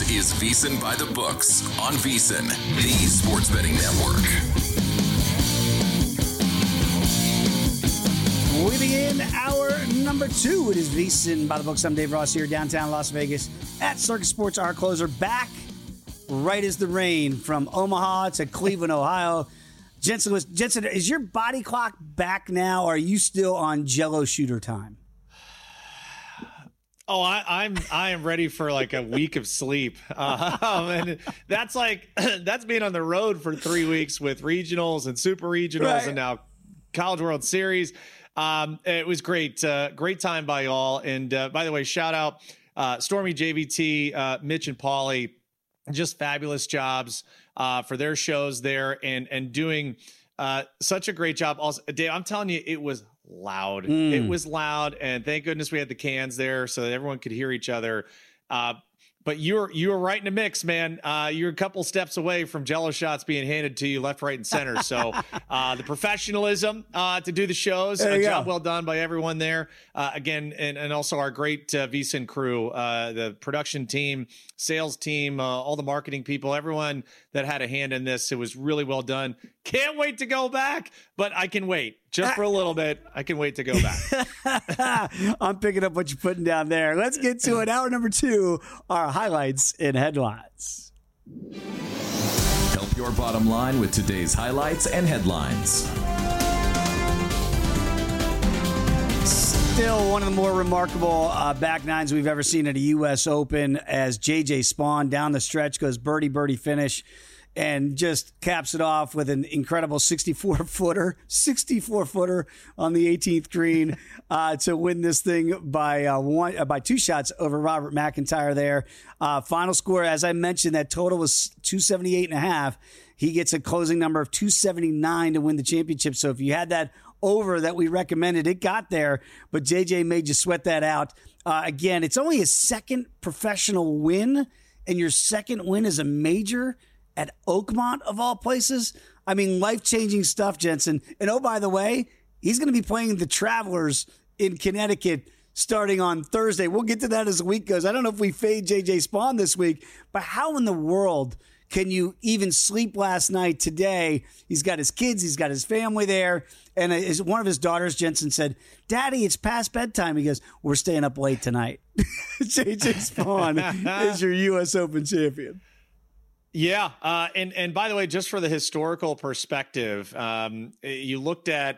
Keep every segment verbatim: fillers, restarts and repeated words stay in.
This is VSiN by the Books on VSiN, the sports betting network. We begin hour number two. It is VSiN by the Books. I'm Dave Ross here, downtown Las Vegas at Circus Sports. Our closer back right as the rain from Omaha to Cleveland, Ohio. Jensen, was, Jensen, is your body clock back now, or are you still on Jello shooter time? Oh, I, I'm I am ready for like a week of sleep, uh, and that's like that's being on the road for three weeks with regionals and super regionals, right, and now College World Series. Um, it was great, uh, great time by all. And uh, by the way, shout out uh, Stormy, J V T, uh, Mitch, and Paulie, just fabulous jobs uh, for their shows there, and and doing uh, such a great job. Also, Dave, I'm telling you, it was loud. Mm. It was loud, and thank goodness we had the cans there so that everyone could hear each other. Uh, but you're you're right in the mix, man. Uh, you're a couple steps away from Jello shots being handed to you left, right, and center. So uh, the professionalism uh, to do the shows, a job well done by everyone there. Uh, again, and, and also our great uh, VSiN crew, uh, the production team, sales team, uh, all the marketing people, everyone that had a hand in this. It was really well done. Can't wait to go back, but I can wait just for a little bit. I can wait to go back. I'm picking up what you're putting down there. Let's get to it. Hour number two, our highlights and headlines. Help your bottom line with today's highlights and headlines. Still one of the more remarkable uh, back nines we've ever seen at a U S Open, as J J Spaun down the stretch goes birdie, birdie finish, and just caps it off with an incredible sixty-four footer, sixty-four footer on the eighteenth green uh, to win this thing by uh, one uh, by two shots over Robert McIntyre there. Uh, final score, as I mentioned, that total was two seventy-eight and a half. He gets a closing number of two seventy-nine to win the championship. So if you had that over that we recommended, it got there, but J J made you sweat that out. Uh, again, it's only his second professional win, and your second win is a major at Oakmont, of all places. I mean, life-changing stuff, Jensen. And oh, by the way, he's going to be playing the Travelers in Connecticut starting on Thursday. We'll get to that as the week goes. I don't know if we fade J J Spaun this week, but how in the world can you even sleep last night today? He's got his kids. He's got his family there. And his, one of his daughters, Jensen, said, "Daddy, it's past bedtime." He goes, "We're staying up late tonight." J J Spaun is your U S Open champion. Yeah. Uh, and, and by the way, just for the historical perspective, um, you looked at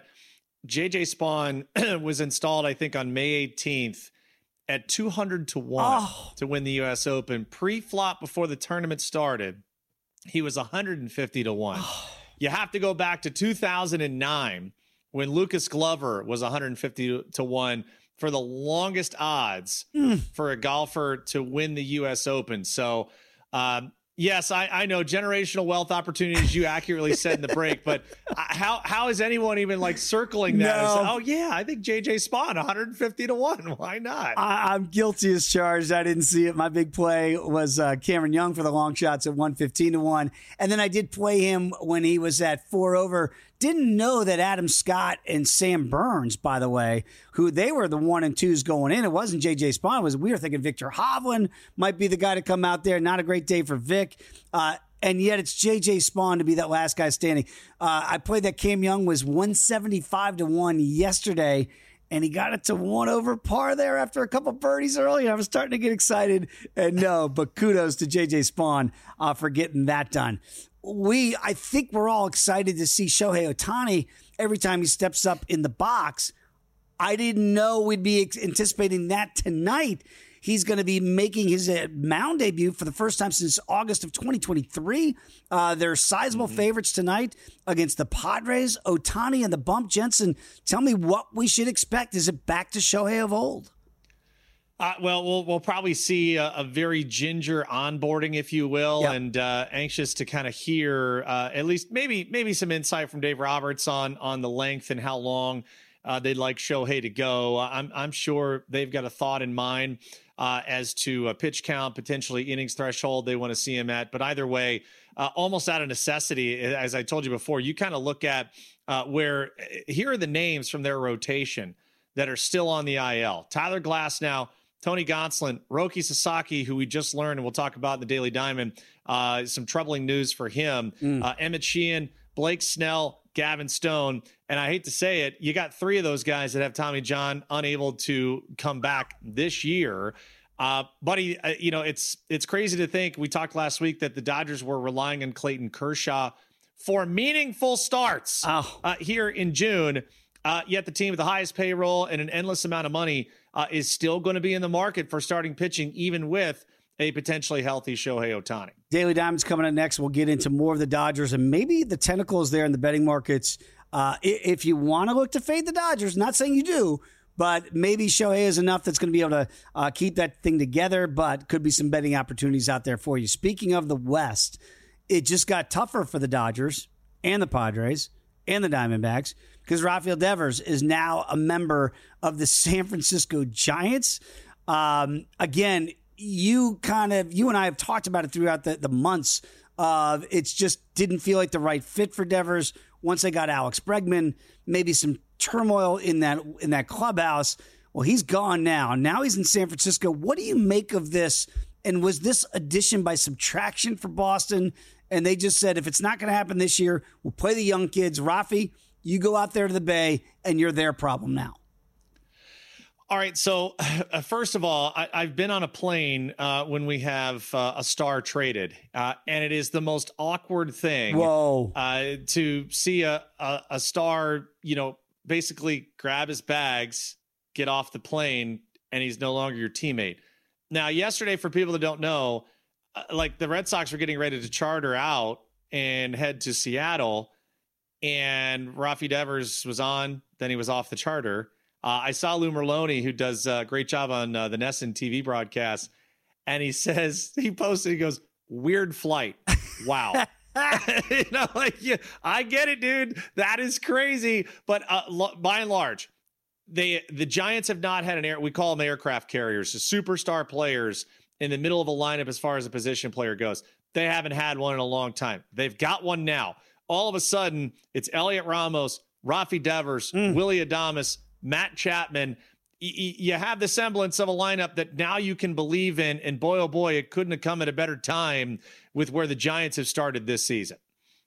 J J Spaun was installed, I think, on May eighteenth at two hundred to one oh. to win the U S Open. Pre-flop before the tournament started, he was one hundred fifty to one. Oh. You have to go back to two thousand nine when Lucas Glover was one hundred fifty to one for the longest odds mm. for a golfer to win the U S Open. So, um, yes, I, I know generational wealth opportunities, you accurately said in the break, but how how is anyone even like circling that? No. Say, oh, yeah, I think J J Spaun, one hundred fifty to one. Why not? I, I'm guilty as charged. I didn't see it. My big play was uh, Cameron Young for the long shots at one fifteen to one. And then I did play him when he was at four over. Didn't know that Adam Scott and Sam Burns, by the way, who they were the one and twos going in. It wasn't J J Spaun. It was, we were thinking Victor Hovland might be the guy to come out there. Not a great day for Vic. Uh, and yet it's J J Spaun to be that last guy standing. Uh, I played that Cam Young was one seventy-five to one yesterday, and he got it to one over par there after a couple birdies early. I was starting to get excited. And no, but kudos to J J Spaun uh, for getting that done. We, I think we're all excited to see Shohei Ohtani every time he steps up in the box. I didn't know we'd be anticipating that tonight. He's going to be making his uh, mound debut for the first time since August of twenty twenty-three. Uh, they're sizable mm-hmm. favorites tonight against the Padres. Ohtani and the bump. Jensen, tell me what we should expect. Is it back to Shohei of old? Uh, well, we'll we'll probably see a, a very ginger onboarding, if you will, yep. and uh, anxious to kind of hear uh, at least maybe maybe some insight from Dave Roberts on on the length and how long uh, they'd like Shohei to go. I'm I'm sure they've got a thought in mind uh, as to a pitch count, potentially innings threshold they want to see him at. But either way, uh, almost out of necessity, as I told you before, you kind of look at uh, where here are the names from their rotation that are still on the I L. Tyler Glasnow, Tony Gonsolin, Roki Sasaki, who we just learned, and we'll talk about in the Daily Diamond, uh, some troubling news for him. Mm. Uh, Emmett Sheehan, Blake Snell, Gavin Stone. And I hate to say it, you got three of those guys that have Tommy John unable to come back this year. Uh, buddy, uh, you know, it's it's crazy to think. We talked last week that the Dodgers were relying on Clayton Kershaw for meaningful starts oh. uh, here in June. Uh, yet the team with the highest payroll and an endless amount of money uh, is still going to be in the market for starting pitching, even with a potentially healthy Shohei Ohtani. Daily Diamond's coming up next. We'll get into more of the Dodgers and maybe the tentacles there in the betting markets. Uh, if you want to look to fade the Dodgers, not saying you do, but maybe Shohei is enough that's going to be able to uh, keep that thing together, but could be some betting opportunities out there for you. Speaking of the West, it just got tougher for the Dodgers and the Padres and the Diamondbacks because Rafael Devers is now a member of the San Francisco Giants. Um, again, you kind of, you and I have talked about it throughout the, the months of it's just didn't feel like the right fit for Devers. Once they got Alex Bregman, maybe some turmoil in that in that clubhouse. Well, he's gone now. Now he's in San Francisco. What do you make of this? And was this addition by subtraction for Boston? And they just said, if it's not going to happen this year, we'll play the young kids. Rafi, you go out there to the Bay, and you're their problem now. All right. So uh, first of all, I, I've been on a plane uh, when we have uh, a star traded, uh, and it is the most awkward thing. Whoa! Uh, to see a, a a star, you know, basically grab his bags, get off the plane, and he's no longer your teammate. Now, yesterday, for people that don't know, uh, like the Red Sox were getting ready to charter out and head to Seattle, and Rafi Devers was on, then he was off the charter. Uh, I saw Lou Merloni, who does a great job on uh, the Nesson T V broadcast, and he says, he posted, he goes, weird flight. Wow. you know, like, yeah, I get it, dude. That is crazy. But uh, lo- by and large, they the Giants have not had an air. We call them aircraft carriers, the superstar players in the middle of a lineup as far as a position player goes. They haven't had one in a long time. They've got one now. All of a sudden, it's Elliot Ramos, Rafi Devers, mm. Willy Adames, Matt Chapman. Y- you have the semblance of a lineup that now you can believe in. And boy, oh boy, it couldn't have come at a better time with where the Giants have started this season.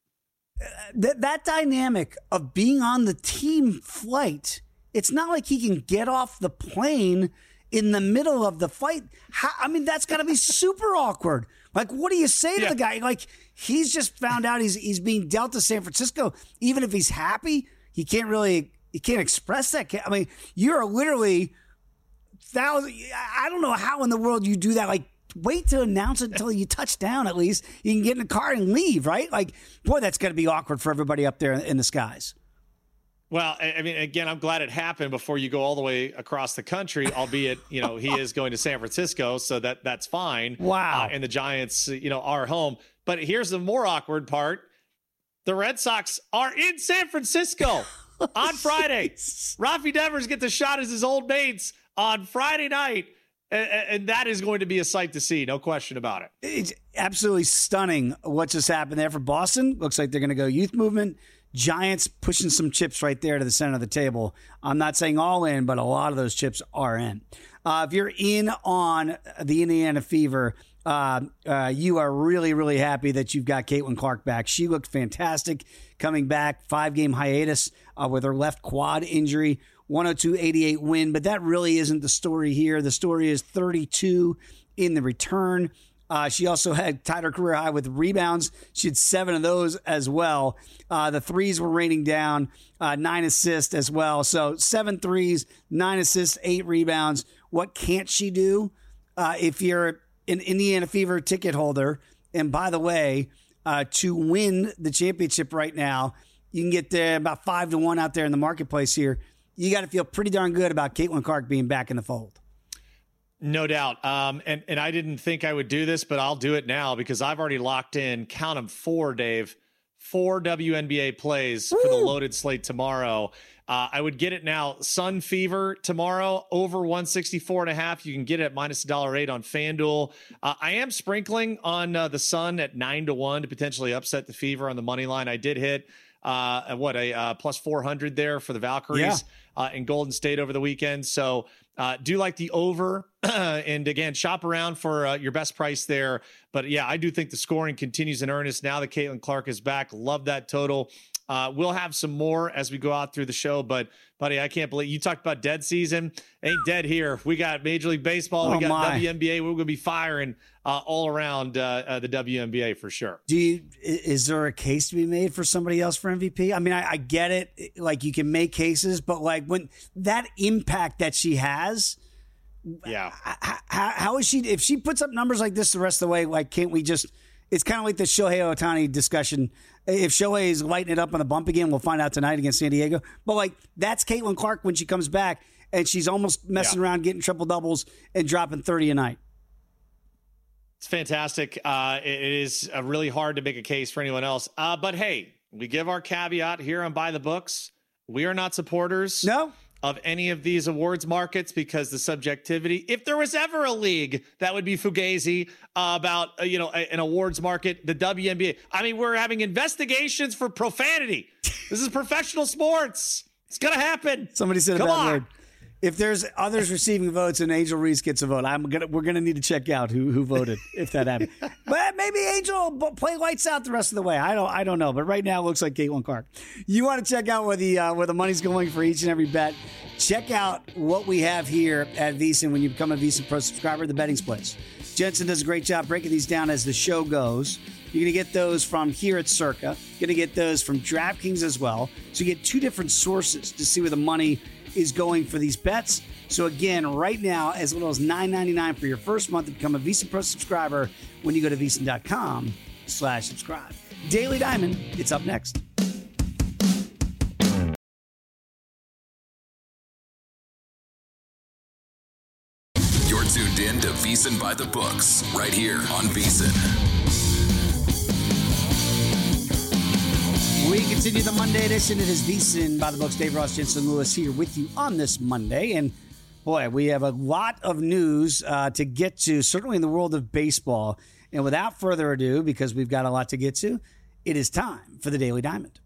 Uh, that, that dynamic of being on the team flight, it's not like he can get off the plane in the middle of the fight. How, I mean, that's got to be super awkward. Like, what do you say to yeah. the guy? Like, he's just found out he's he's being dealt to San Francisco. Even if he's happy, he can't really, he can't express that. I mean, you're literally thousand. I don't know how in the world you do that. Like, wait to announce it until you touch down. At least you can get in the car and leave, right? Like, boy, that's going to be awkward for everybody up there in the skies. Well, I mean, again, I'm glad it happened before you go all the way across the country, albeit, you know, he is going to San Francisco, so that that's fine. Wow. Uh, and the Giants, you know, are home. But here's the more awkward part. The Red Sox are in San Francisco on Friday. Rafi Devers gets a shot as his old mates on Friday night. And, and that is going to be a sight to see. No question about it. It's absolutely stunning what just happened there for Boston. Looks like they're going to go youth movement. Giants pushing some chips right there to the center of the table. I'm not saying all in, but a lot of those chips are in. Uh, if you're in on the Indiana Fever, uh, uh, you are really, really happy that you've got Caitlin Clark back. She looked fantastic coming back. Five-game hiatus uh, with her left quad injury. one oh two eighty-eight win, but that really isn't the story here. The story is thirty-two in the return. Uh, she also had tied her career high with rebounds. She had seven of those as well. Uh, the threes were raining down, uh, nine assists as well. So seven threes, nine assists, eight rebounds. What can't she do? Uh, if you're an Indiana Fever ticket holder, and by the way, uh, to win the championship right now, you can get there about five to one out there in the marketplace here. You got to feel pretty darn good about Caitlin Clark being back in the fold. No doubt. Um, and, and I didn't think I would do this, but I'll do it now because I've already locked in, count them four, Dave, four W N B A plays Woo! For the loaded slate tomorrow. Uh, I would get it now. Sun Fever tomorrow over one sixty-four and a half. You can get it at minus a dollar eight on FanDuel. Uh, I am sprinkling on uh, the Sun at nine to one to potentially upset the Fever on the money line. I did hit uh, what a uh, plus four hundred there for the Valkyries yeah. uh, in Golden State over the weekend. So uh, do like the over and again, shop around for uh, your best price there. But yeah, I do think the scoring continues in earnest now that Caitlin Clark is back. Love that total. Uh, we'll have some more as we go out through the show, but buddy, I can't believe you talked about dead season. Ain't dead here. We got Major League Baseball. Oh, we got my. W N B A. We're going to be firing uh, all around uh, uh, the W N B A for sure. Do you, is there a case to be made for somebody else for M V P? I mean, I, I get it. Like you can make cases, but like when that impact that she has, yeah. How, how is she, if she puts up numbers like this the rest of the way, like, can't we just, it's kind of like the Shohei Ohtani discussion. If Shohei is lighting it up on the bump again, we'll find out tonight against San Diego. But, like, that's Caitlin Clark when she comes back, and she's almost messing yeah. around getting triple doubles and dropping thirty a night. It's fantastic. Uh, it is uh, really hard to make a case for anyone else. Uh, but, hey, we give our caveat here on By the Books. We are not supporters. No. Of any of these awards markets because the subjectivity, if there was ever a league that would be fugazi uh, about, uh, you know, a, an awards market, the W N B A. I mean, we're having investigations for profanity. This is professional sports. It's going to happen. Somebody said Come that on. word. If there's others receiving votes and Angel Reese gets a vote, I'm gonna we're gonna need to check out who who voted if that happened. But maybe Angel will play lights out the rest of the way. I don't I don't know. But right now it looks like Caitlin Clark. You want to check out where the uh, where the money's going for each and every bet? Check out what we have here at VSiN when you become a VSiN Pro subscriber. The betting splits. Jensen does a great job breaking these down as the show goes. You're going to get those from here at Circa. You're going to get those from DraftKings as well. So you get two different sources to see where the money is going for these bets. So again, right now, as little as nine ninety-nine for your first month to become a VSiN Pro subscriber when you go to VSiN.com slash subscribe. Daily Diamond, it's up next. You're tuned in to VSiN by the Books, right here on VSiN. We continue the Monday edition. It is VSiN by the Books. Dave Ross, Jensen Lewis here with you on this Monday. And boy, we have a lot of news uh, to get to, certainly in the world of baseball. And without further ado, because we've got a lot to get to, it is time for the Daily Diamond.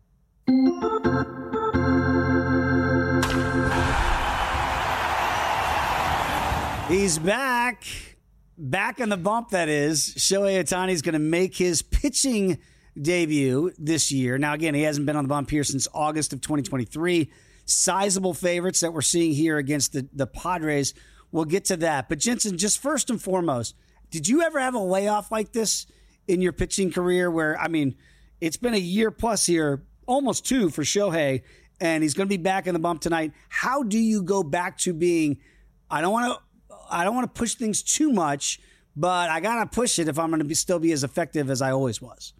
He's back. Back on the bump, that is. Shohei Ohtani is going to make his pitching debut this year. Now, again, he hasn't been on the bump here since August of twenty twenty-three. Sizable favorites that we're seeing here against the, the Padres. We'll get to that. But, Jensen, just first and foremost, did you ever have a layoff like this in your pitching career where, I mean, it's been a year plus here, almost two for Shohei, and he's going to be back in the bump tonight. How do you go back to being, I don't want to, I don't want to push things too much, but I got to push it if I'm going to be, still be as effective as I always was?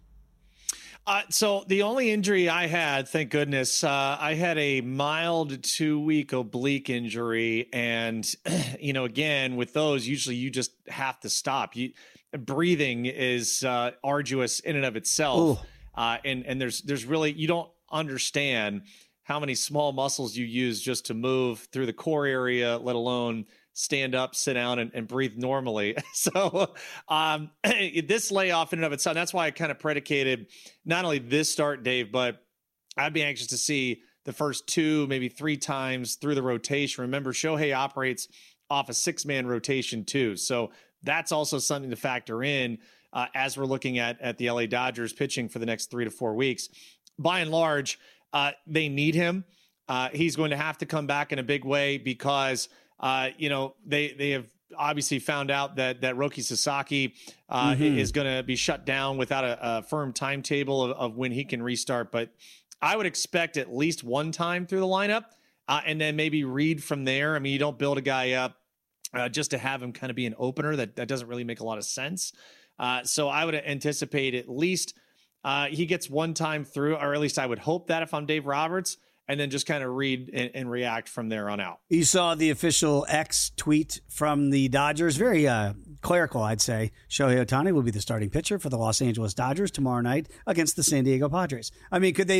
Uh, so the only injury I had, thank goodness, uh, I had a mild two-week oblique injury, and you know, again, with those, usually you just have to stop. You, breathing is uh, arduous in and of itself, uh, and and there's there's really you don't understand how many small muscles you use just to move through the core area, let alone stand up, sit down, and, and breathe normally. So um, this layoff in and of itself, that's why I kind of predicated not only this start, Dave, but I'd be anxious to see the first two, maybe three times through the rotation. Remember, Shohei operates off a six-man rotation too. So that's also something to factor in uh, as we're looking at, at the L A Dodgers pitching for the next three to four weeks. By and large, uh, they need him. Uh, he's going to have to come back in a big way because Uh, you know, they they have obviously found out that that Roki Sasaki uh, mm-hmm. is going to be shut down without a, a firm timetable of, of when he can restart. But I would expect at least one time through the lineup uh, and then maybe read from there. I mean, you don't build a guy up uh, just to have him kind of be an opener. That, that doesn't really make a lot of sense. Uh, so I would anticipate at least uh, he gets one time through, or at least I would hope that if I'm Dave Roberts, and then just kind of read and, and react from there on out. You saw the official X tweet from the Dodgers. Very uh, clerical, I'd say. Shohei Ohtani will be the starting pitcher for the Los Angeles Dodgers tomorrow night against the San Diego Padres. I mean, could they...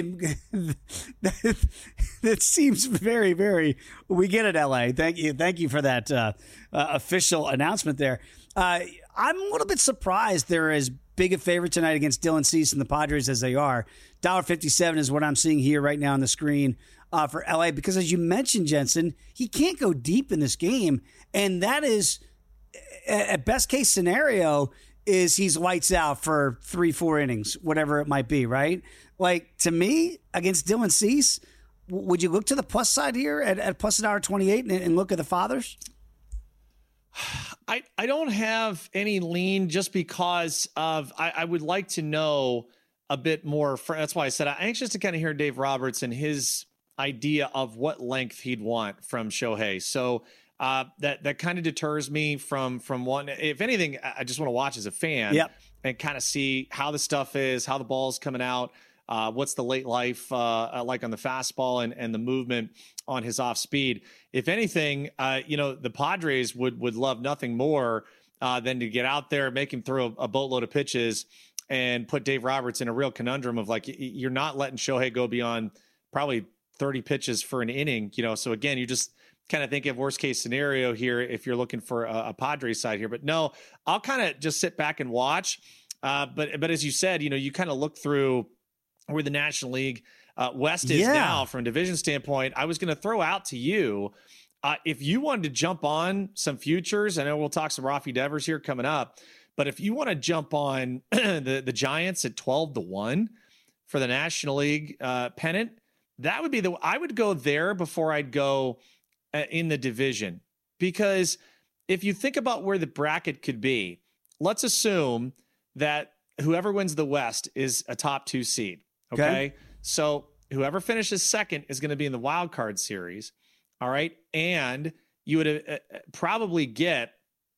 That seems very, very... We get it, L A. Thank you. Thank you for that uh, uh, official announcement there. Uh, I'm a little bit surprised they're as big a favorite tonight against Dylan Cease and the Padres as they are. one dollar fifty-seven is what I'm seeing here right now on the screen uh, for L A because, as you mentioned, Jensen, he can't go deep in this game. And that is, at best case scenario, is he's lights out for three, four innings, whatever it might be, right? Like, to me, against Dylan Cease, would you look to the plus side here at, at plus one dollar twenty-eight and, and look at the fathers? I, I don't have any lean just because of I, I would like to know a bit more. For, that's why I said I'm anxious to kind of hear Dave Roberts and his idea of what length he'd want from Shohei. So uh, that that kind of deters me from from one. If anything, I just want to watch as a fan yep. and kind of see how the stuff is, how the ball's coming out. Uh, what's the late life uh, like on the fastball and, and the movement on his off speed? If anything, uh, you know, the Padres would would love nothing more uh, than to get out there, make him throw a, a boatload of pitches and put Dave Roberts in a real conundrum of like, you're not letting Shohei go beyond probably thirty pitches for an inning, you know? So again, you just kind of think of worst case scenario here if you're looking for a, a Padres side here, but no, I'll kind of just sit back and watch. Uh, but, but as you said, you know, you kind of look through where the National League uh, West is yeah. now from a division standpoint. I was going to throw out to you, uh, if you wanted to jump on some futures, I know we'll talk some Rafi Devers here coming up, but if you want to jump on the, the Giants at twelve to one for the National League uh, pennant, that would be the, I would go there before I'd go uh, in the division, because if you think about where the bracket could be, let's assume that whoever wins the West is a top two seed. Okay? okay. So whoever finishes second is going to be in the wild card series. All right. And you would uh, probably get,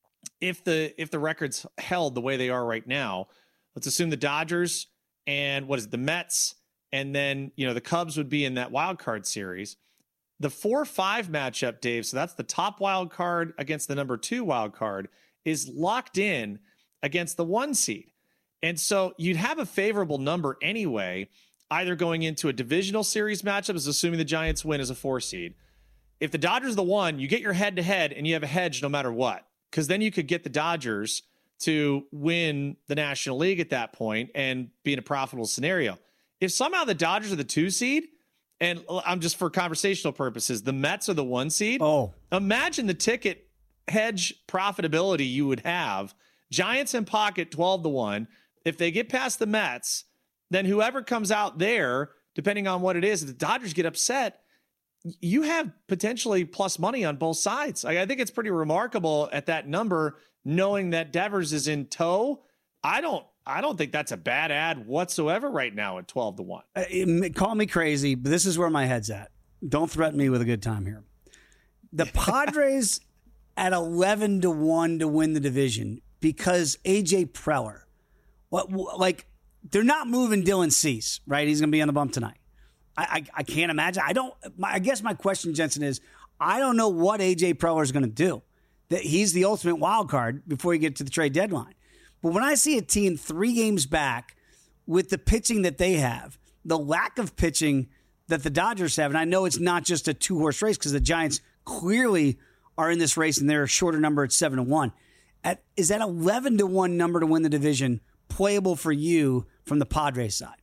if the, if the record's held the way they are right now, let's assume the Dodgers and what is it, the Mets, and then, you know, the Cubs would be in that wild card series. The four five matchup, Dave, so that's the top wild card against the number two wild card, is locked in against the one seed. And so you'd have a favorable number anyway, either going into a divisional series matchup, is assuming the Giants win as a four seed. If the Dodgers are the one, you get your head to head and you have a hedge no matter what, because then you could get the Dodgers to win the National League at that point and be in a profitable scenario. If somehow the Dodgers are the two seed, and I'm just for conversational purposes, the Mets are the one seed. Oh, imagine the ticket hedge profitability you would have. Giants in pocket twelve to one. If they get past the Mets, then whoever comes out there, depending on what it is, if the Dodgers get upset, you have potentially plus money on both sides. I, I think it's pretty remarkable at that number, knowing that Devers is in tow. I don't, I don't think that's a bad ad whatsoever right now at twelve to one. Uh, call me crazy, but this is where my head's at. Don't threaten me with a good time here. The Padres at eleven to one to win the division because A J Preller. What, like, they're not moving Dylan Cease, right? He's going to be on the bump tonight. I, I, I can't imagine. I don't. My, I guess my question, Jensen, is I don't know what A J Preller is going to do. That he's the ultimate wild card before you get to the trade deadline. But when I see a team three games back with the pitching that they have, the lack of pitching that the Dodgers have, and I know it's not just a two horse race because the Giants clearly are in this race and they're a shorter number at seven to one. At is that eleven to one number to win the division playable for you from the Padres side?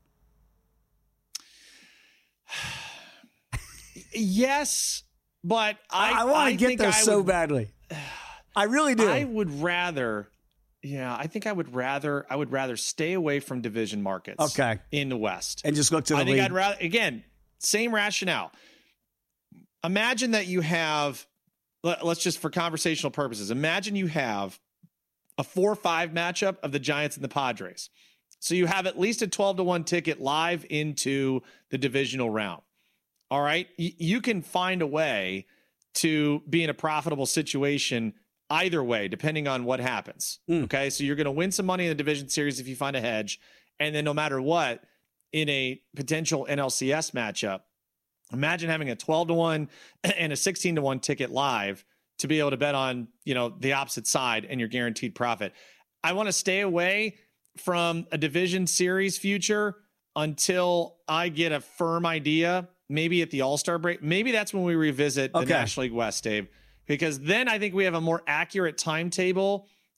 Yes, but I, I, I want to get there I so would, badly. I really do. I would rather, yeah, I think I would rather, I would rather stay away from division markets. Okay. In the West, and just look to the I think league. I'd rather, again, same rationale. Imagine that you have, let's just for conversational purposes, imagine you have a four five matchup of the Giants and the Padres. So you have at least a twelve to one ticket live into the divisional round. All right. Y- you can find a way to be in a profitable situation either way, depending on what happens. Mm. Okay. So you're going to win some money in the division series if you find a hedge. And then no matter what, in a potential N L C S matchup, imagine having a twelve to one and a sixteen to one ticket live to be able to bet on, you know, the opposite side and your guaranteed profit. I want to stay away from a division series future until I get a firm idea, maybe at the All-Star break. Maybe that's when we revisit the okay. National League West, Dave, because then I think we have a more accurate timetable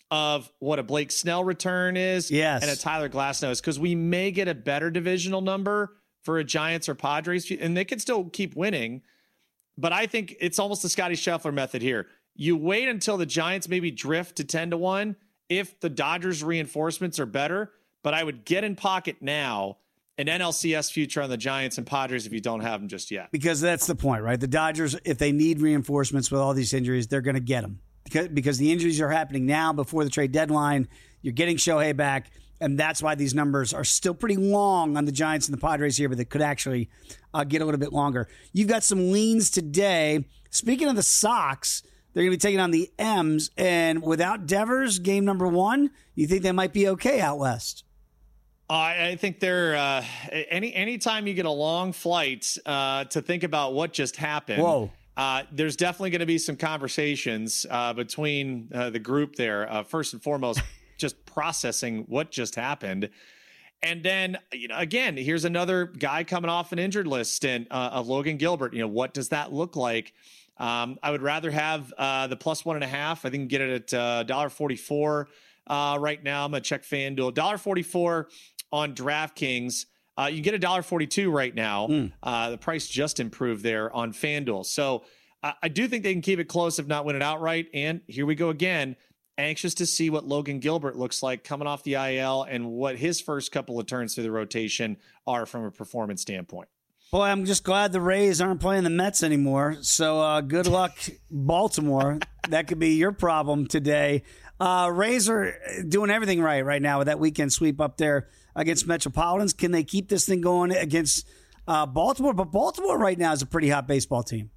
of what a Blake Snell return is yes. and a Tyler Glasnow is, because we may get a better divisional number for a Giants or Padres, and they can still keep winning. But I think it's almost the Scotty Scheffler method here. You wait until the Giants maybe drift to ten to one if the Dodgers reinforcements are better, but I would get in pocket now an N L C S future on the Giants and Padres if you don't have them just yet. Because that's the point, right? The Dodgers, if they need reinforcements with all these injuries, they're going to get them. Because, because the injuries are happening now before the trade deadline. You're getting Shohei back, and that's why these numbers are still pretty long on the Giants and the Padres here, but they could actually uh, get a little bit longer. You've got some leans today. Speaking of the Sox, they're going to be taking on the M's, and without Devers, game number one, you think they might be okay out west? Uh, I think they're uh, any anytime you get a long flight uh, to think about what just happened. Whoa. Uh, there's definitely going to be some conversations uh, between uh, the group there. Uh, first and foremost, just processing what just happened. And then, you know, again, here's another guy coming off an injured list, and uh, of Logan Gilbert. You know, what does that look like? Um, I would rather have uh, the plus one and a half. I think you can get it at uh, one dollar forty-four uh, right now. I'm going to check FanDuel. one dollar forty-four on DraftKings. Uh, you get a one dollar forty-two right now. Mm. Uh, the price just improved there on FanDuel. So uh, I do think they can keep it close, if not win it outright. And here we go again. Anxious to see what Logan Gilbert looks like coming off the I L and what his first couple of turns through the rotation are from a performance standpoint. Boy, I'm just glad the Rays aren't playing the Mets anymore. So uh, good luck, Baltimore. That could be your problem today. Uh, Rays are doing everything right right now with that weekend sweep up there against Metropolitans. Can they keep this thing going against uh, Baltimore? But Baltimore right now is a pretty hot baseball team.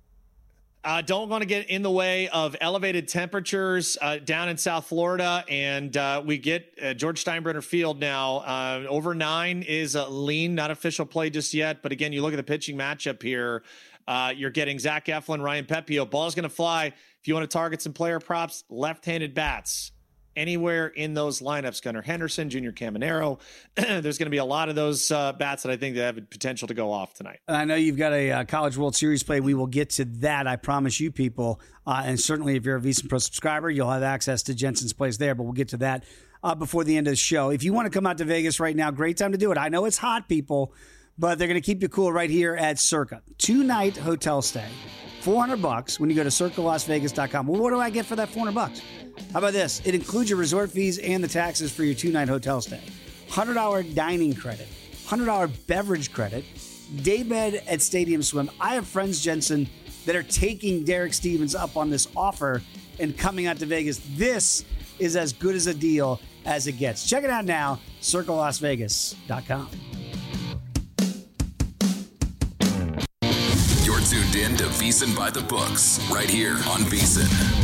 Uh, don't want to get in the way of elevated temperatures uh, down in South Florida. And uh, we get uh, George Steinbrenner Field now. Uh, over nine is a lean, not official play just yet. But again, you look at the pitching matchup here. Uh, you're getting Zach Eflin, Ryan Pepiot. Ball's going to fly. If you want to target some player props, left-handed bats. Anywhere in those lineups, Gunnar Henderson, Junior Caminero, there's going to be a lot of those uh, bats that I think that have potential to go off tonight. I know you've got a uh, College World Series play. We will get to that, I promise you people. Uh, and certainly if you're a VSiN Pro subscriber, you'll have access to Jensen's plays there, but we'll get to that uh, before the end of the show. If you want to come out to Vegas right now, great time to do it. I know it's hot, people, but they're going to keep you cool right here at Circa. Two-night hotel stay. four hundred bucks when you go to circa las vegas dot com. Well, what do I get for that four hundred bucks? How about this? It includes your resort fees and the taxes for your two-night hotel stay. one hundred dollars dining credit, one hundred dollars beverage credit, daybed at Stadium Swim. I have friends, Jensen, that are taking Derek Stevens up on this offer and coming out to Vegas. This is as good as a deal as it gets. Check it out now, circa las vegas dot com. You're tuned in to VSiN by the Books, right here on VSiN.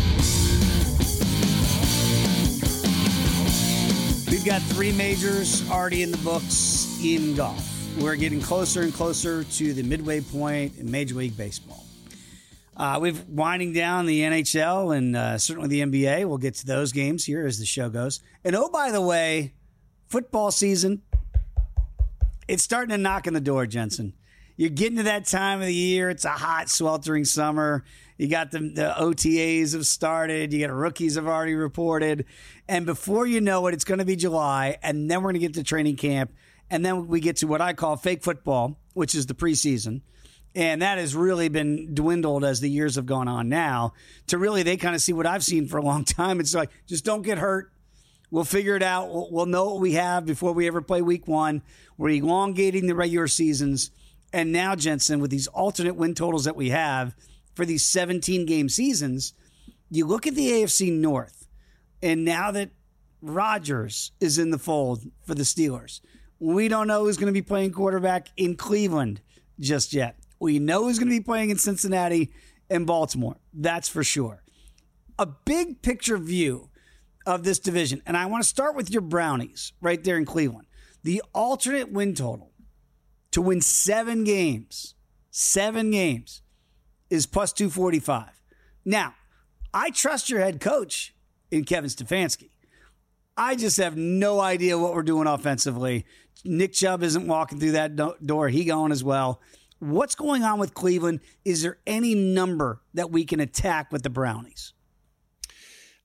We've got three majors already in the books in golf. We're getting closer and closer to the midway point in Major League Baseball. Uh, we're winding down the N H L and uh, certainly the N B A. We'll get to those games here as the show goes. And oh, by the way, football season, it's starting to knock on the door, Jensen. You're getting to that time of the year. It's a hot, sweltering summer. You got the, the O T As have started. You got rookies have already reported. And before you know it, it's going to be July. And then we're going to get to training camp. And then we get to what I call fake football, which is the preseason. And that has really been dwindled as the years have gone on now to really they kind of see what I've seen for a long time. It's like, just don't get hurt. We'll figure it out. We'll, we'll know what we have before we ever play week one. We're elongating the regular seasons. And now, Jensen, with these alternate win totals that we have for these seventeen-game seasons, you look at the A F C North, and now that Rodgers is in the fold for the Steelers, we don't know who's going to be playing quarterback in Cleveland just yet. We know who's going to be playing in Cincinnati and Baltimore. That's for sure. A big picture view of this division, and I want to start with your Brownies right there in Cleveland. The alternate win total to win seven games, seven games, is plus two forty-five. Now, I trust your head coach in Kevin Stefanski. I just have no idea what we're doing offensively. Nick Chubb isn't walking through that do- door. He going as well. What's going on with Cleveland? Is there any number that we can attack with the Brownies?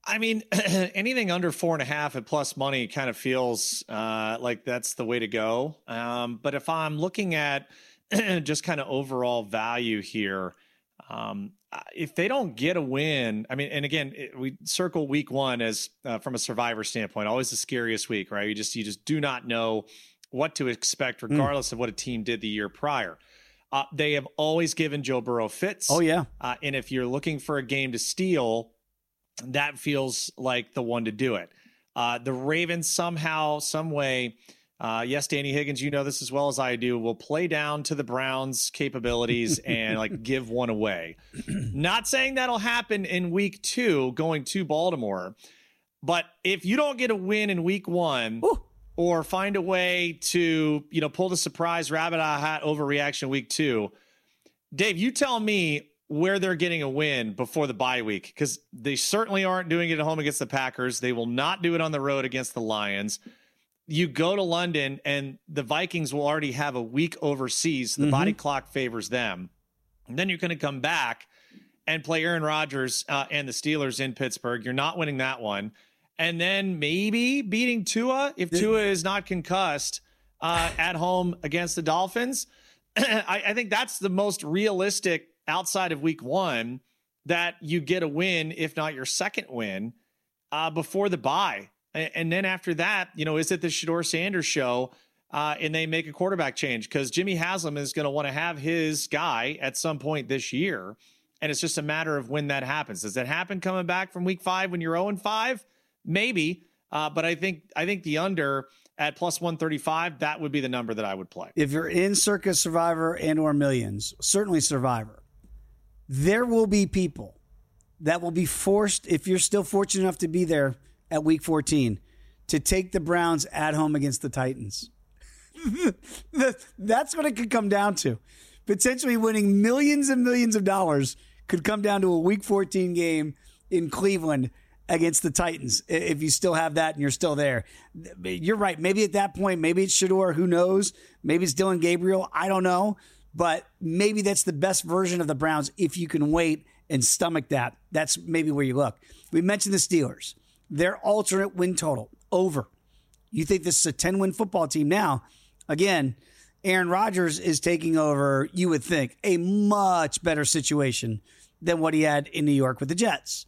I mean, anything under four and a half at plus money kind of feels uh, like that's the way to go. Um, but if I'm looking at just kind of overall value here, um, if they don't get a win, I mean, and again, it, we circle week one as uh, from a survivor standpoint, always the scariest week, right? You just you just do not know what to expect, regardless mm. of what a team did the year prior. Uh, they have always given Joe Burrow fits. Oh yeah, uh, and if you're looking for a game to steal, that feels like the one to do it. Uh, the Ravens somehow, some way, uh, yes, Danny Higgins, you know this as well as I do, will play down to the Browns' capabilities and like give one away. Not saying that'll happen in week two going to Baltimore, but if you don't get a win in week one Ooh. or find a way to, you know, pull the surprise rabbit out of hat overreaction week two, Dave, you tell me where they're getting a win before the bye week, because they certainly aren't doing it at home against the Packers. They will not do it on the road against the Lions. You go to London and the Vikings will already have a week overseas. So the mm-hmm. body clock favors them. And then you're going to come back and play Aaron Rodgers uh, and the Steelers in Pittsburgh. You're not winning that one. And then maybe beating Tua if Tua is not concussed uh, at home against the Dolphins. I, I think that's the most realistic outside of week one that you get a win, if not your second win, uh, before the bye. And, and then after that, you know, is it the Shedeur Sanders show uh, and they make a quarterback change? Because Jimmy Haslam is going to want to have his guy at some point this year. And it's just a matter of when that happens. Does that happen coming back from week five when you're oh and five? Maybe. Uh, but I think I think the under at plus one thirty-five, that would be the number that I would play. If you're in Circa Survivor and or Millions, certainly Survivor, there will be people that will be forced, if you're still fortunate enough to be there at week fourteen, to take the Browns at home against the Titans. That's what it could come down to. Potentially winning millions and millions of dollars could come down to a week fourteen game in Cleveland against the Titans. If you still have that and you're still there, you're right. Maybe at that point, maybe it's Shedeur. Who knows? Maybe it's Dylan Gabriel. I don't know. But maybe that's the best version of the Browns if you can wait and stomach that. That's maybe where you look. We mentioned the Steelers. Their alternate win total, over. You think this is a ten-win football team now. Again, Aaron Rodgers is taking over, you would think, a much better situation than what he had in New York with the Jets.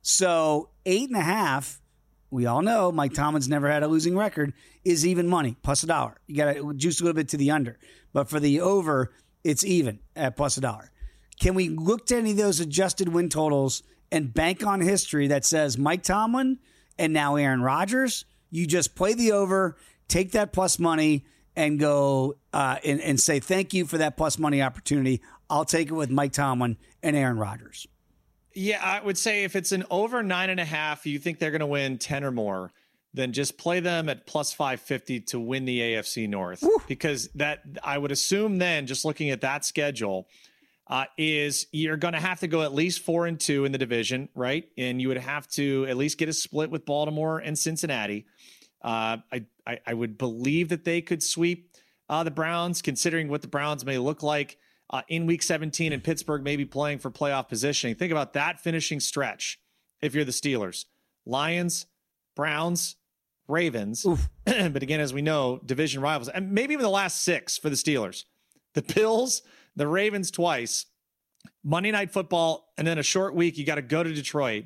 So eight and a half, we all know Mike Tomlin's never had a losing record, is even money, plus a dollar. You got to juice a little bit to the under. But for the over, it's even at plus a dollar. Can we look to any of those adjusted win totals and bank on history that says Mike Tomlin and now Aaron Rodgers? You just play the over, take that plus money, and go uh, and, and say thank you for that plus money opportunity. I'll take it with Mike Tomlin and Aaron Rodgers. Yeah, I would say if it's an over nine and a half, you think they're going to win ten or more, then just play them at plus five fifty to win the A F C North. Woo. Because that, I would assume then, just looking at that schedule, uh, is you're going to have to go at least four and two in the division, right? And you would have to at least get a split with Baltimore and Cincinnati. Uh, I, I I would believe that they could sweep uh, the Browns, considering what the Browns may look like uh, in Week seventeen, and Pittsburgh may be playing for playoff positioning. Think about that finishing stretch. If you're the Steelers, Lions, Browns, Ravens, but again, as we know, division rivals, and maybe even the last six for the Steelers, the Bills, the Ravens twice, Monday Night Football, and then a short week. You got to go to Detroit.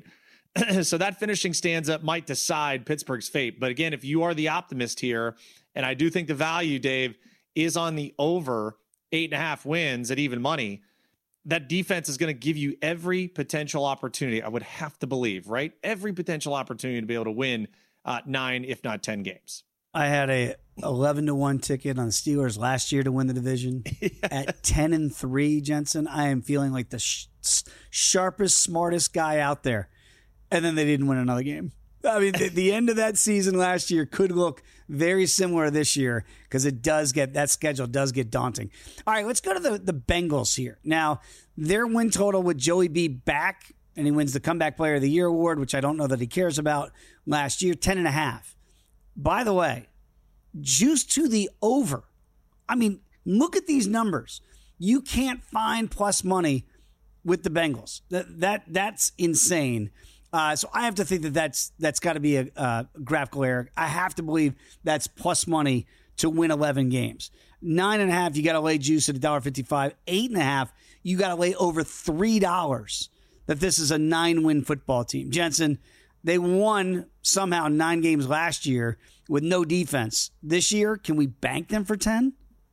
So that finishing stanza might decide Pittsburgh's fate. But again, if you are the optimist here, and I do think the value, Dave, is on the over eight and a half wins at even money, that defense is going to give you every potential opportunity. I would have to believe, right? Every potential opportunity to be able to win uh, nine, if not ten games. I had a eleven to one ticket on the Steelers last year to win the division. Yeah. At ten and three, Jensen, I am feeling like the sh- sharpest, smartest guy out there. And then they didn't win another game. I mean, the, the end of that season last year could look very similar this year because it does get, that schedule does get daunting. All right, let's go to the, the Bengals here. Now, their win total with Joey B back, and he wins the Comeback Player of the Year award, which I don't know that he cares about, last year, ten and a half. By the way, juice to the over. I mean, look at these numbers. You can't find plus money with the Bengals. That, that That's insane. Uh, so I have to think that that's that's got to be a, a graphical error. I have to believe that's plus money to win eleven games. Nine and a half, you got to lay juice at one dollar fifty-five. Eight and a half, you got to lay over three dollars that this is a nine-win football team. Jensen, they won somehow nine games last year with no defense. This year, can we bank them for ten?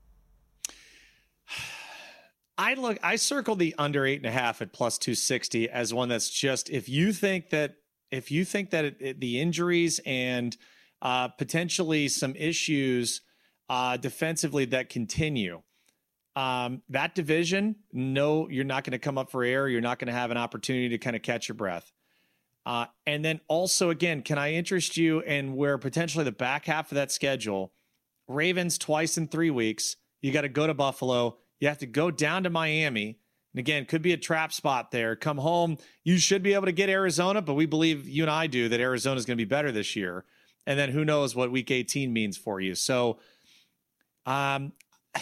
I look, I circled the under eight and a half at plus two sixty as one that's just, if you think that, if you think that it, it, the injuries and uh, potentially some issues uh, defensively that continue, um, that division, no, you're not going to come up for air. You're not going to have an opportunity to kind of catch your breath. Uh, and then also, again, can I interest you in where potentially the back half of that schedule, Ravens twice in three weeks, you got to go to Buffalo. You have to go down to Miami. And again, could be a trap spot there. Come home. You should be able to get Arizona, but we believe, you and I do, that Arizona is going to be better this year. And then who knows what week eighteen means for you. So um,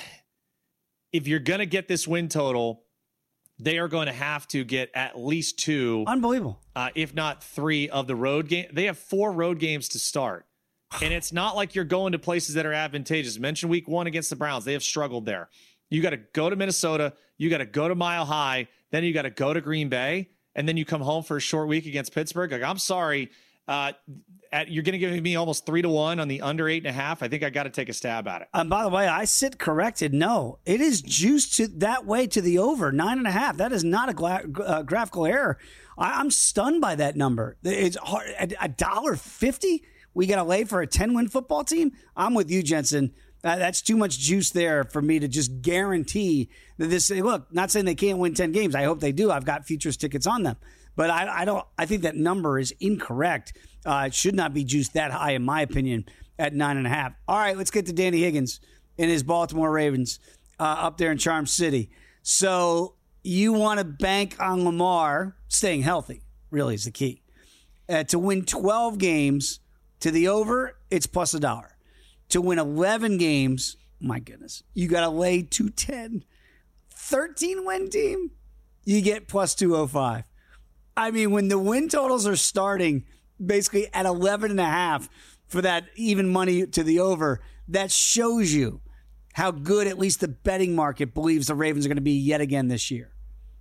if you're going to get this win total, they are going to have to get at least two. Unbelievable. Uh, if not three of the road game. They have four road games to start. And it's not like you're going to places that are advantageous. Mention week one against the Browns. They have struggled there. You got to go to Minnesota. You got to go to Mile High. Then you got to go to Green Bay. And then you come home for a short week against Pittsburgh. Like, I'm sorry. Uh, at, you're going to give me almost three to one on the under eight and a half. I think I got to take a stab at it. And by the way, I sit corrected. No, it is juiced to that way to the over nine and a half. That is not a gra- uh, graphical error. I, I'm stunned by that number. It's hard, a dollar fifty. We got to lay for a ten win football team. I'm with you, Jensen. Uh, that's too much juice there for me to just guarantee that this. Look, not saying they can't win ten games. I hope they do. I've got futures tickets on them, but I, I don't. I think that number is incorrect. Uh, it should not be juiced that high, in my opinion, at nine and a half. All right, let's get to Danny Higgins and his Baltimore Ravens uh, up there in Charm City. So you want to bank on Lamar staying healthy? Really is the key uh, to win twelve games to the over. It's plus a dollar. To win eleven games, my goodness, you got to lay two ten. thirteen win team, you get plus two oh five. I mean, when the win totals are starting basically at eleven and a half for that even money to the over, that shows you how good at least the betting market believes the Ravens are going to be yet again this year.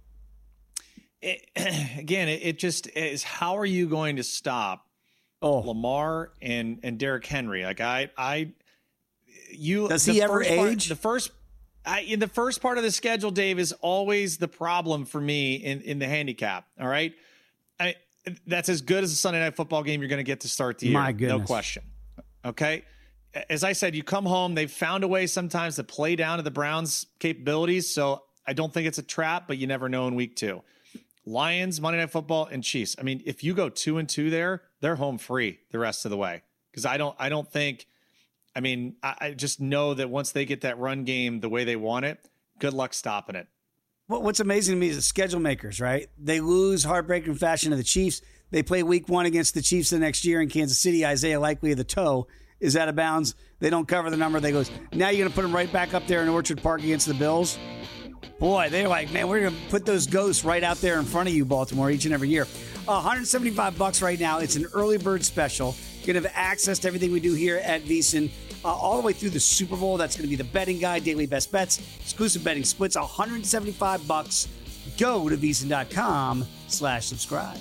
It, again, it, it just is, how are you going to stop Oh, Lamar and and Derrick Henry? Like I, I, you does he ever age? Part, the first, I, in the first part of the schedule, Dave, is always the problem for me in in the handicap. All right, I that's as good as a Sunday night football game you're going to get to start the year. My goodness, no question. Okay, as I said, you come home. They've found a way sometimes to play down to the Browns' capabilities. So I don't think it's a trap, but you never know in week two. Lions, Monday Night Football, and Chiefs. I mean, if you go two and two there, they're home free the rest of the way. Because I don't, I don't think. I mean, I, I just know that once they get that run game the way they want it, good luck stopping it. Well, what's amazing to me is the schedule makers, right? They lose heartbreaking fashion to the Chiefs. They play week one against the Chiefs the next year in Kansas City. Isaiah Likely of the toe is out of bounds. They don't cover the number. They goes, now you're going to put them right back up there in Orchard Park against the Bills. Boy, they're like, man, we're going to put those ghosts right out there in front of you, Baltimore, each and every year. one hundred seventy-five bucks right now. It's an early bird special. You're going to have access to everything we do here at VSiN uh, all the way through the Super Bowl. That's going to be the betting guide, daily best bets, exclusive betting splits, one hundred seventy-five bucks. Go to VSiN.com slash subscribe.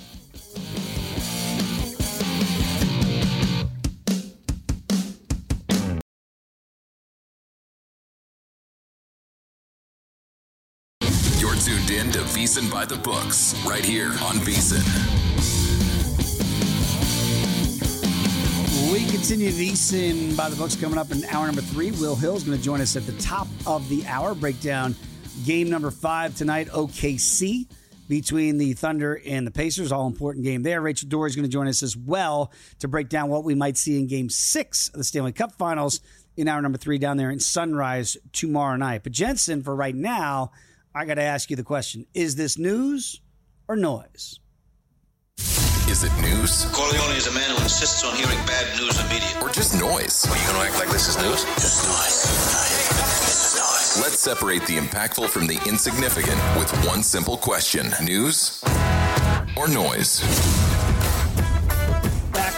Tuned in to VSiN by the Books, right here on VSiN. We continue VSiN by the Books coming up in hour number three. Will Hill is going to join us at the top of the hour. Break down game number five tonight, O K C, between the Thunder and the Pacers. All important game there. Rachel Doerrie is going to join us as well to break down what we might see in game six of the Stanley Cup Finals in hour number three down there in Sunrise tomorrow night. But Jensen, for right now, I got to ask you the question. Is this news or noise? Is it news? Corleone is a man who insists on hearing bad news immediately. Or just noise? Are you going to act like this is news? Just noise. This is noise. Let's separate the impactful from the insignificant with one simple question. News or noise?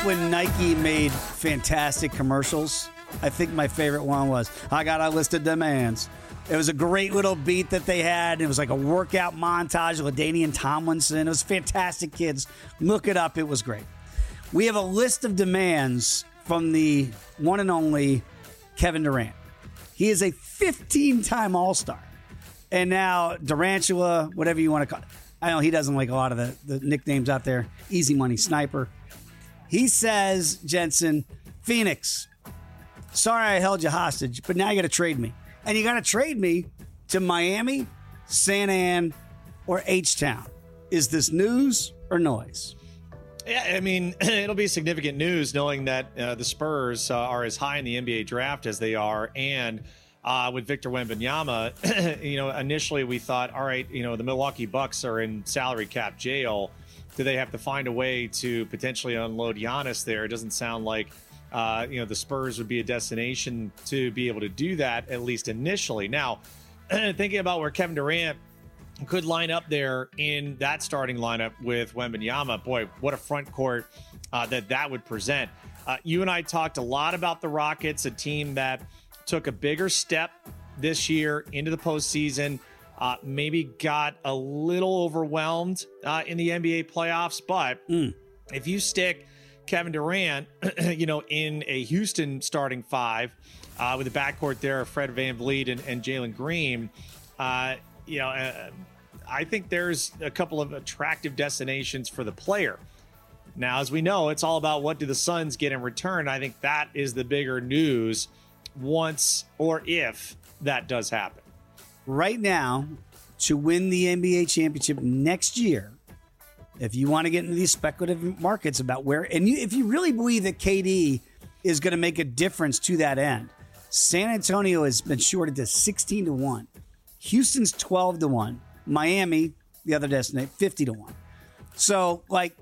when Nike made fantastic commercials. I think my favorite one was, I got a list of demands. It was a great little beat that they had. It was like a workout montage with LaDainian Tomlinson. It was fantastic, kids. Look it up. It was great. We have a list of demands from the one and only Kevin Durant. He is a fifteen-time All-Star. And now Durantula, whatever you want to call it. I know he doesn't like a lot of the, the nicknames out there. Easy Money Sniper. He says, Jensen, Phoenix, sorry I held you hostage, but now you got to trade me. And you got to trade me to Miami, San An, or H-Town. Is this news or noise? Yeah, I mean, it'll be significant news knowing that uh, the Spurs uh, are as high in the N B A draft as they are. And uh, with Victor Wembanyama, you know, initially we thought, all right, you know, the Milwaukee Bucks are in salary cap jail. Do they have to find a way to potentially unload Giannis there? It doesn't sound like Uh, you know, the Spurs would be a destination to be able to do that, at least initially. Now, thinking about where Kevin Durant could line up there in that starting lineup with Wembanyama, boy, what a front court uh, that that would present. Uh, you and I talked a lot about the Rockets, a team that took a bigger step this year into the postseason, uh, maybe got a little overwhelmed uh, in the N B A playoffs. But mm. if you stick Kevin Durant, you know, in a Houston starting five uh, with the backcourt there of Fred VanVleet and, and Jalen Green, uh, you know, uh, I think there's a couple of attractive destinations for the player. Now, as we know, it's all about what do the Suns get in return. I think that is the bigger news once or if that does happen. Right now, to win the N B A championship next year, if you want to get into these speculative markets about where, and you, if you really believe that K D is going to make a difference to that end, San Antonio has been shorted to sixteen to one. Houston's twelve to one. Miami, the other destination, fifty to one. So, like,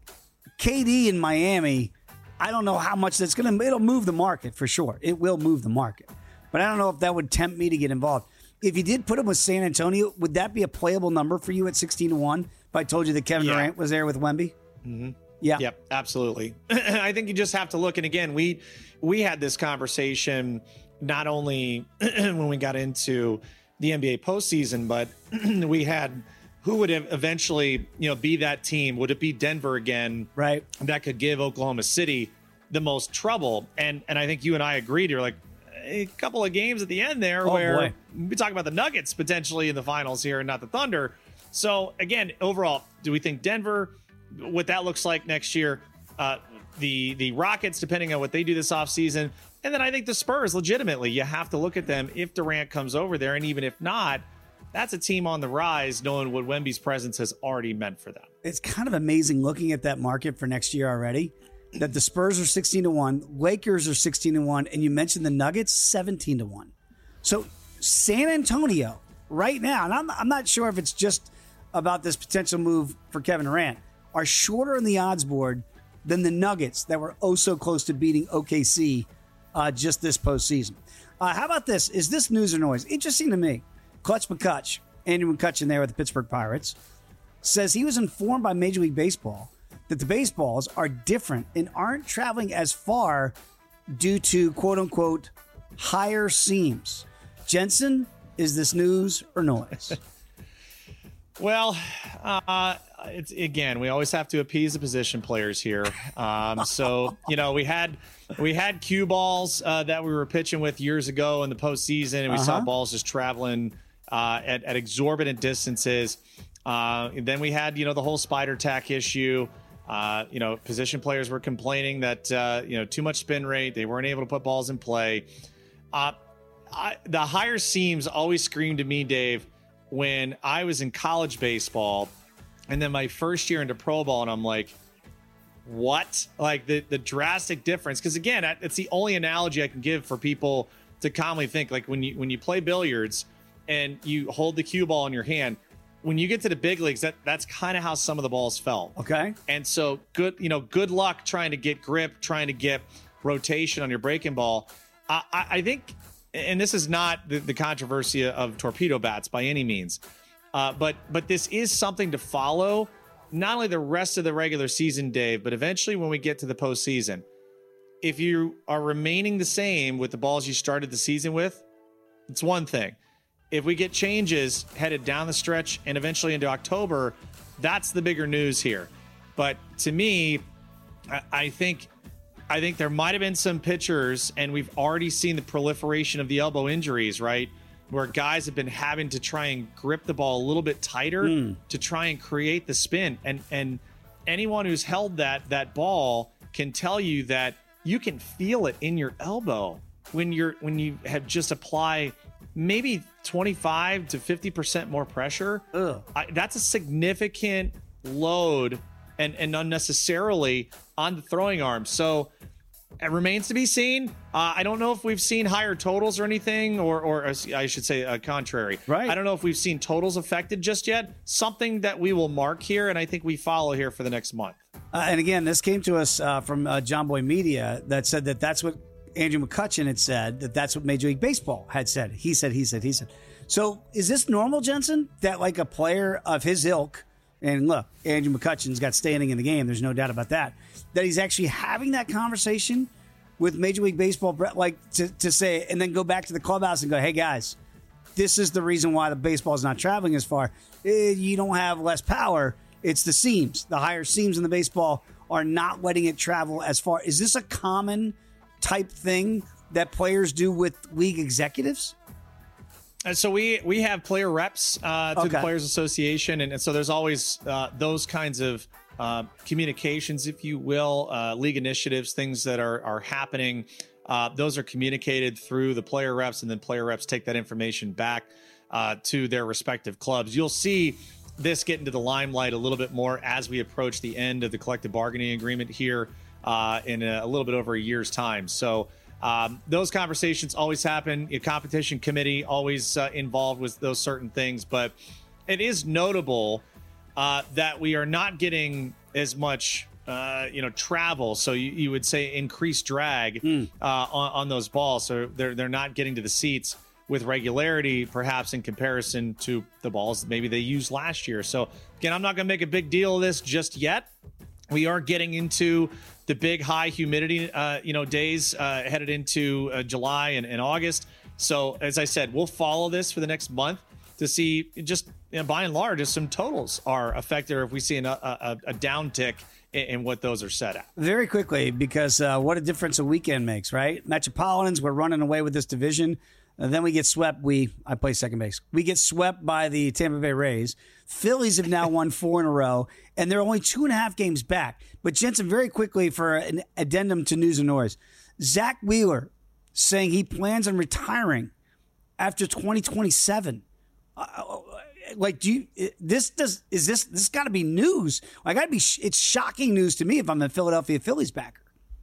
K D in Miami, I don't know how much that's going to, it'll move the market for sure. It will move the market. But I don't know if that would tempt me to get involved. If you did put him with San Antonio, would that be a playable number for you at sixteen to one? If I told you that Kevin yeah. Durant was there with Wemby? Mm-hmm. Yeah. Yep, absolutely. I think you just have to look. And again, we we had this conversation not only when we got into the N B A postseason, but we had who would eventually, you know, be that team. Would it be Denver again? Right. That could give Oklahoma City the most trouble. And and I think you and I agreed. You're like, a couple of games at the end there oh, where boy. we talk about the Nuggets potentially in the finals here and not the Thunder. So again, overall, do we think Denver, what that looks like next year, uh, the the Rockets, depending on what they do this offseason, and then I think the Spurs, legitimately, you have to look at them if Durant comes over there, and even if not, that's a team on the rise, knowing what Wemby's presence has already meant for them. It's kind of amazing looking at that market for next year already, that the Spurs are sixteen to one, Lakers are sixteen to one, and you mentioned the Nuggets, seventeen to one. So San Antonio right now, and I'm, I'm not sure if it's just about this potential move for Kevin Durant, are shorter in the odds board than the Nuggets that were oh so close to beating O K C uh, just this postseason. Uh, how about this? Is this news or noise? Interesting to me. Clutch McCutch, Andrew McCutcheon there with the Pittsburgh Pirates, says he was informed by Major League Baseball that the baseballs are different and aren't traveling as far due to quote-unquote higher seams. Jensen, is this news or noise? Well, uh, it's again, we always have to appease the position players here. Um, so, you know, we had we had cue balls uh, that we were pitching with years ago in the postseason, and we uh-huh. saw balls just traveling uh, at, at exorbitant distances. Uh, and then we had, you know, the whole spider tack issue. Uh, you know, position players were complaining that, uh, you know, too much spin rate. They weren't able to put balls in play. Uh, I, the higher seams always screamed to me, Dave, when I was in college baseball and then my first year into pro ball, and I'm like, what? Like the, the drastic difference. Because again, it's the only analogy I can give for people to commonly think, like when you when you play billiards and you hold the cue ball in your hand, when you get to the big leagues, that that's kind of how some of the balls felt. Okay. And so good, you know, good luck trying to get grip, trying to get rotation on your breaking ball. I, I, I think, and this is not the, the controversy of torpedo bats by any means, uh, but but this is something to follow not only the rest of the regular season, Dave, but eventually when we get to the postseason, if you are remaining the same with the balls you started the season with, it's one thing. If we get changes headed down the stretch and eventually into October, that's the bigger news here. But to me, I, I think I think there might have been some pitchers, and we've already seen the proliferation of the elbow injuries, right? Where guys have been having to try and grip the ball a little bit tighter mm. to try and create the spin. And and anyone who's held that that ball can tell you that you can feel it in your elbow when you're when you have just apply maybe twenty-five to fifty percent more pressure. I, that's a significant load and, and unnecessarily on the throwing arm. So it remains to be seen. Uh, I don't know if we've seen higher totals or anything, or, or I should say uh, contrary. Right. I don't know if we've seen totals affected just yet. Something that we will mark here, and I think we follow here for the next month. Uh, and again, this came to us uh, from uh, John Boy Media that said that that's what Andrew McCutchen had said, that that's what Major League Baseball had said. He said, he said, he said. So is this normal, Jensen, that like a player of his ilk, and look, Andrew McCutchen's got standing in the game, there's no doubt about that, that he's actually having that conversation with Major League Baseball, like to, to say, and then go back to the clubhouse and go, hey, guys, this is the reason why the baseball is not traveling as far. You don't have less power. It's the seams. The higher seams in the baseball are not letting it travel as far. Is this a common type thing that players do with league executives? And so we we have player reps uh, through okay. the Players Association, and, and so there's always uh, those kinds of uh, communications, if you will, uh, league initiatives, things that are are happening. Uh, those are communicated through the player reps, and then player reps take that information back uh, to their respective clubs. You'll see this get into the limelight a little bit more as we approach the end of the collective bargaining agreement here uh, in a, a little bit over a year's time. So um, those conversations always happen. Your competition committee always uh, involved with those certain things, but it is notable uh, that we are not getting as much uh, you know, travel. So you, you would say increased drag mm. uh, on, on those balls. So they're, they're not getting to the seats with regularity, perhaps in comparison to the balls that maybe they used last year. So again, I'm not going to make a big deal of this just yet. We are getting into the big high humidity, uh, you know, days uh, headed into uh, July and, and August. So as I said, we'll follow this for the next month to see just, you know, by and large, if some totals are affected or if we see an, a, a, a downtick in, in what those are set at. Very quickly, because uh, what a difference a weekend makes, right? Metropolitans, we're running away with this division. And then we get swept. We I play second base. We get swept by the Tampa Bay Rays. Phillies have now won four in a row, and they're only two and a half games back. But Jensen, very quickly for an addendum to News and Noise, Zach Wheeler saying he plans on retiring after twenty twenty-seven. Uh, like, do you this does is this this got to be news? I got to be. It's shocking news to me if I'm a Philadelphia Phillies backer.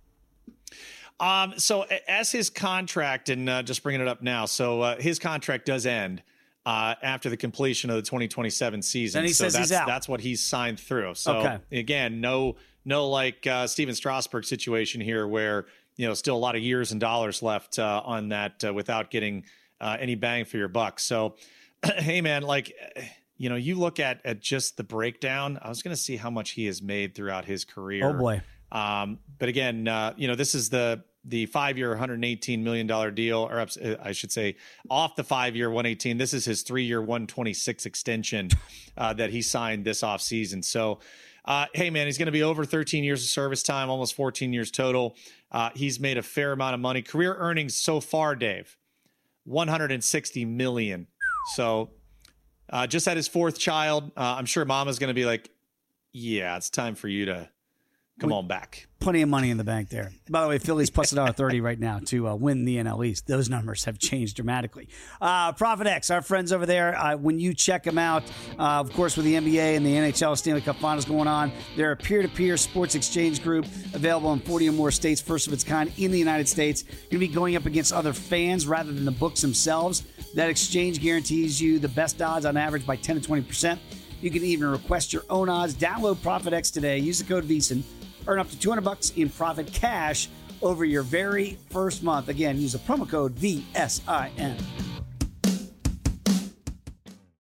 Um, so as his contract, and uh, just bringing it up now, so uh, his contract does end uh, after the completion of the twenty twenty-seven season. And he so says that's, he's out. That's what he's signed through. So okay. again, no, no like uh, Steven Strasburg situation here where, you know, still a lot of years and dollars left uh, on that uh, without getting uh, any bang for your buck. So, hey man, like, you know, you look at, at just the breakdown, I was going to see how much he has made throughout his career. Oh boy. Um, but again, uh, you know, this is the, the five-year, one hundred eighteen million dollars deal, or I should say off the five-year, one hundred eighteen. This is his three-year, one hundred twenty-six extension uh, that he signed this offseason. So, uh, hey, man, he's going to be over thirteen years of service time, almost fourteen years total. Uh, he's made a fair amount of money. Career earnings so far, Dave, one hundred sixty million dollars. So uh, just had his fourth child. Uh, I'm sure mama's going to be like, yeah, it's time for you to come we- on back. Plenty of money in the bank there. By the way, Phillies plus one dollar thirty right now to uh, win the N L East. Those numbers have changed dramatically. Uh, Profit X, our friends over there, uh, when you check them out, uh, of course, with the N B A and the N H L Stanley Cup Finals going on, they're a peer-to-peer sports exchange group available in forty or more states, first of its kind in the United States. You're going to be going up against other fans rather than the books themselves. That exchange guarantees you the best odds on average by ten to twenty percent. You can even request your own odds. Download Profit X today. Use the code VEASAN. Earn up to two hundred bucks in profit cash over your very first month. Again, use the promo code V S I N.